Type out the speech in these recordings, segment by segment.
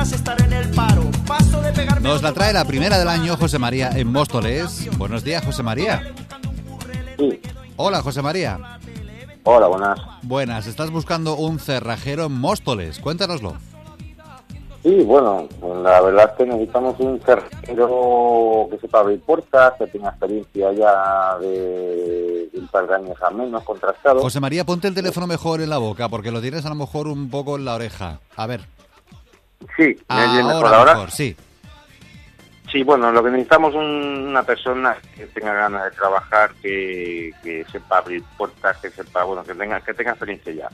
más estar en el paro. Paso de pegarme. Nos la trae la primera del año José María en Móstoles. Buenos días, José María. Sí. Hola, José María. Hola, buenas. Buenas, estás buscando un cerrajero en Móstoles. Cuéntanoslo. Sí, bueno, la verdad es que necesitamos un cerrajero que sepa abrir puertas, que tenga experiencia ya de un par de años al menos, contrastado. José María, ponte el teléfono mejor en la boca, porque lo tienes a lo mejor un poco en la oreja. A ver. Sí, ¿me oyes mejor ahora? Mejor, sí. Sí, bueno, lo que necesitamos es una persona que tenga ganas de trabajar, que sepa abrir puertas, que sepa, bueno, que tenga experiencia ya.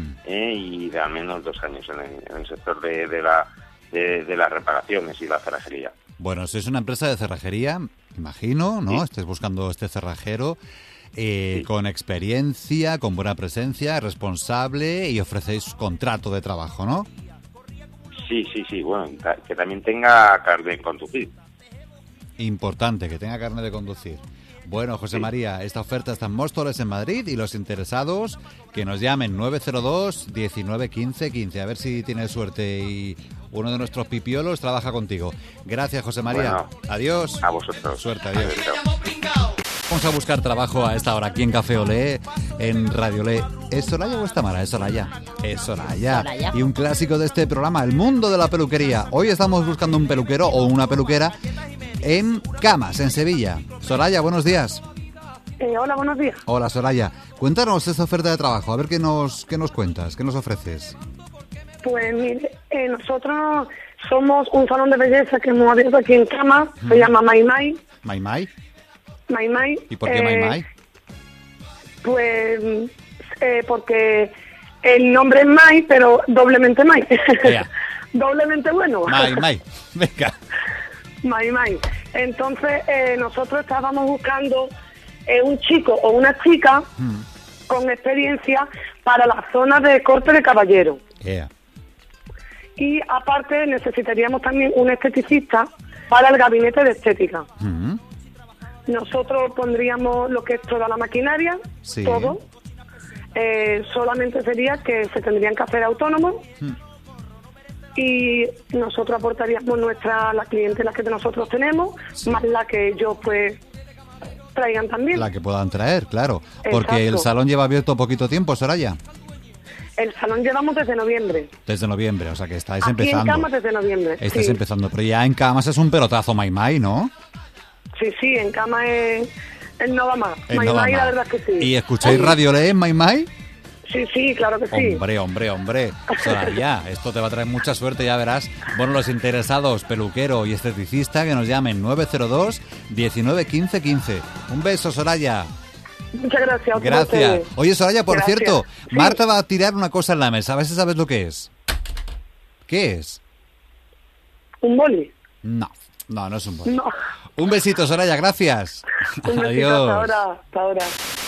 Y de al menos 2 años en el sector de las reparaciones y la cerrajería. Bueno, sois una empresa de cerrajería, imagino, ¿no? Sí. Estés buscando este cerrajero Sí. con experiencia, con buena presencia, responsable y ofrecéis contrato de trabajo, ¿no? Sí, bueno, que también tenga carnet de conducir. Importante, que tenga carne de conducir. Bueno, José Sí. María, esta oferta está en Móstoles, en Madrid, y los interesados que nos llamen 902 19 15 15. A ver si tienes suerte y uno de nuestros pipiolos trabaja contigo. Gracias, José María. Bueno, Adiós. a vosotros. Suerte, adiós. Chao. Vamos a buscar trabajo a esta hora aquí en Café Olé, en Radio Olé. ¿Es Soraya o es Tamara? Es Soraya. Es Soraya. Soraya. Y un clásico de este programa, el mundo de la peluquería. Hoy estamos buscando un peluquero o una peluquera en Camas, en Sevilla. Soraya, buenos días. Hola, buenos días. Hola, Soraya. Cuéntanos esta oferta de trabajo. A ver qué nos cuentas, qué nos ofreces. Pues mire, nosotros somos un salón de belleza que hemos abierto aquí en Cama, se llama Mai Mai. ¿Mai Mai? Mai Mai. ¿Y por qué Mai Mai? Pues porque el nombre es Mai, pero doblemente Mai. Ea. Doblemente bueno. Mai Mai. Venga. Mai Mai. Entonces, nosotros estábamos buscando un chico o una chica con experiencia para la zona de corte de caballero. Ea. Y aparte necesitaríamos también un esteticista para el gabinete de estética. Nosotros pondríamos lo que es toda la maquinaria, Sí. todo. Solamente sería que se tendrían que hacer autónomos. Y nosotros aportaríamos la clientela que nosotros tenemos, Sí. más la que ellos pues traigan también. La que puedan traer, claro. Porque Exacto. el salón lleva abierto poquito tiempo, Soraya. El salón llevamos desde noviembre. Desde noviembre, o sea que estáis Aquí empezando. en Camas desde noviembre. Estáis sí. empezando, pero ya en Camas es un pelotazo Mai Mai, ¿no? Sí, en Camas es no va más. En Mai no va Mai, la más. verdad es que sí. ¿Y escucháis Radio Olé en Mai Mai? Sí, claro que sí. Hombre. Soraya, esto te va a traer mucha suerte, ya verás. Bueno, los interesados, peluquero y esteticista, que nos llamen 902 19 15 15. Un beso, Soraya. Muchas gracias. a todos Gracias. ustedes. Oye, Soraya, por Gracias. cierto, Sí. Marta va a tirar una cosa en la mesa. A ver si sabes lo que es. ¿Qué es? ¿Un boli? No es un boli. No. Un besito, Soraya, gracias. Un besito, Adiós. hasta ahora.